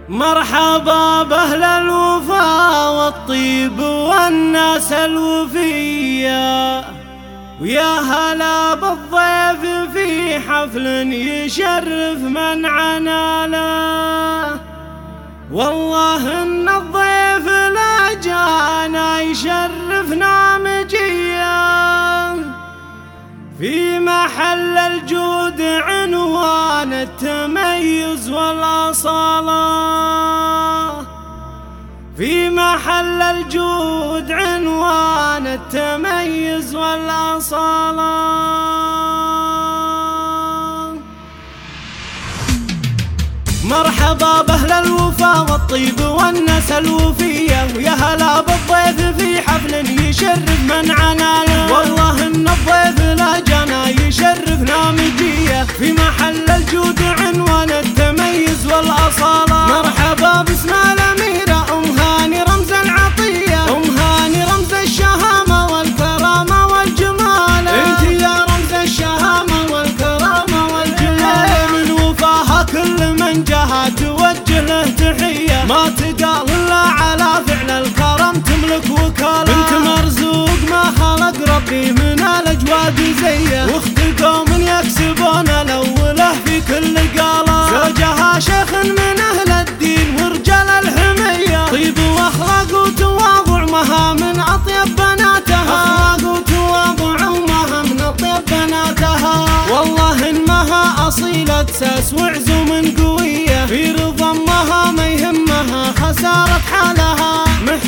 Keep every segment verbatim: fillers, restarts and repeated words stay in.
مرحبا بأهل الوفا والطيب والناس الوفية، ويا هلا بالضيف في حفل يشرف من عناله. والله ان الضيف لا جانا يشرفنا مجية، في محل الجود عنوان التميز والأصالة. في محل الجود عنوان التميز والأصالة. مرحبا بأهل الوفا والطيب والناس الوفية، ويا هلا بالضيف في حفل يشرف من عناله. والله ان الضيف لا جانا يشرفنا مجية، في محل الجود عنوان التميز والأصالة. مرحبا باسم الأميرة أم هاني رمز العطية، أم هاني رمز الشهامة والكرامة والجمال. انت يا رمز الشهامة والكرامة والجمال، من وفاها كل من جاها توجه له تحية، ما تقال إلا على فعل الكرم تملك وكالة. بنت مرزوق ما خلق ربي من الأجواد زيه، واخت قوم يكسبون الأولى في كل قالة. زوجها شيخ من أهل الدين ورجال الحمية، طيب وأخلاق وتواضع مها من أطيب بناتها. أخلاق وتواضع ومها من أطيب بناتها. والله إن مها أصيلة ساس وعزوم قوية، في رضا امها ما يهمها خسارة حالها.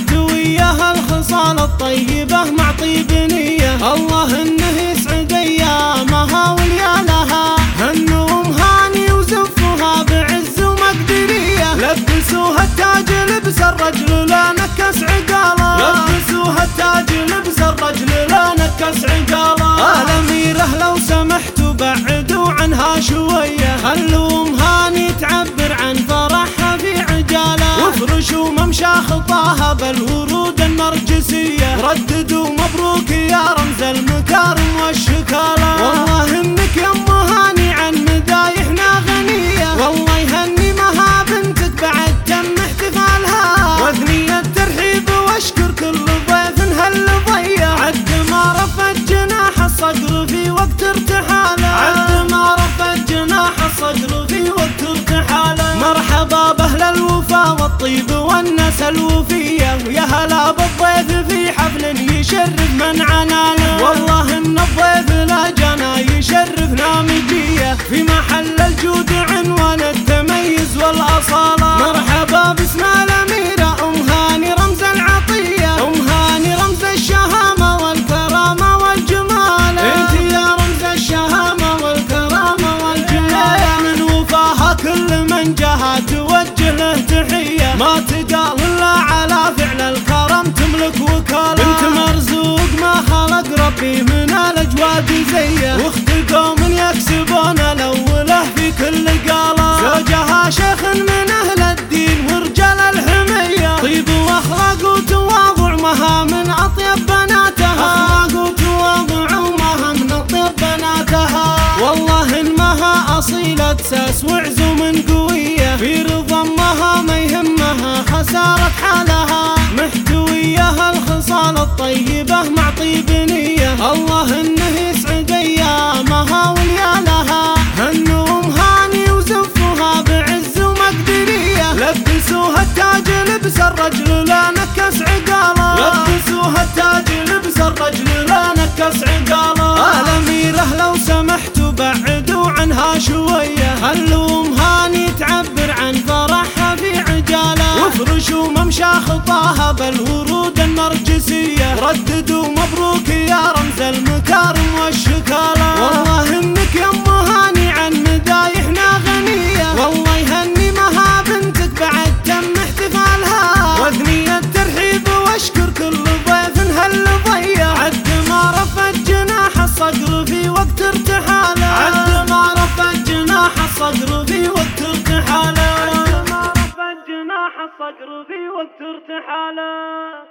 محتوية الخصال الطيبة مع طيب نية، الله انه يسعد ايامها وليالها. هنوا ام هاني وزفوها بعز ومقدرية، لبسوها التاج لبس الرجل لا نكس عقاله. لبسوها التاج لبس الرجل لا نكس عقاله. الأميرة لو سمحتوا بعدوا عنها شوية، خلوا ام هاني تعبر عن فرحها في عجاله. وافرشوا ممشى خطاها بالورود النرجسية، رددوا مبروك يا رمز المكارم والشكالة. والله انك يا ام هاني عن مدايحنا غنية، والله يهني مها بنتك بعد تم احتفالها. واثني الترحيب واشكر كل ضيف هالضية، عد ما رفت جناح الصقر في وقت ارتحاله. عد ما رفت جناح الصقر في وقت ارتحاله. مرحبا بأهل الوفا والطيب والناس الوفية، ويا هلا بالضيف في حفل يشرف من عناله. والله ان الضيف لا جانا يشرفنا مجية، في محل الجود عنوان التميز والأصالة. مرحبا باسم الأميرة أم هاني رمز العطية، أم هاني رمز الشهامة والكرامة والجمال. انت يا رمز الشهامة والكرامة والجمال، من وفاها كل من جاها توجه له تحية، ما تقال إلا على فعل الكرم تملك وكالة. بنت مرزوق ما خلق ربي من الأجواد زيه، واخت قوم يكسبون الأولى في كل قالة. زوجها شيخ من أهل الدين ورجال الحمية، طيب وأخلاق وتواضع مها من أطيب بناتها. أخلاق وتواضع ومها من أطيب بناتها. والله إن مها أصيلة ساس وعزوم قوية، في رضا امها ما يهمها خسارة حالها. محتوية الخصال الطيبة مع طيب نية، الله انه يسعد ايامها وليالها. هنوا ام هاني وزفوها بعز ومقدرية، لبسوها التاج لبس الرجل لا نكس عقاله. لبسوها التاج لبس الرجل لا نكس عقاله. الأميرة لو سمحتوا بعدوا عنها شوية، خلوا ام هاني تعبر عن فرحها في عجاله. وافرشوا ممشى خطاها بالورود النرجسية، رددوا مبروك يا رمز المكارم والشكالة. والله انك يا ام هاني عن مدايحنا غنية، والله يهني مها بنتك بعد تم احتفالها. واثني الترحيب واشكر كل ضيف هالضية، عد ما رفت جناح الصقر في وقت ارتحاله. عد ما رفت جناح الصقر في وقت ارتحاله. عد ما رفت جناح الصقر في وقت ارتحاله.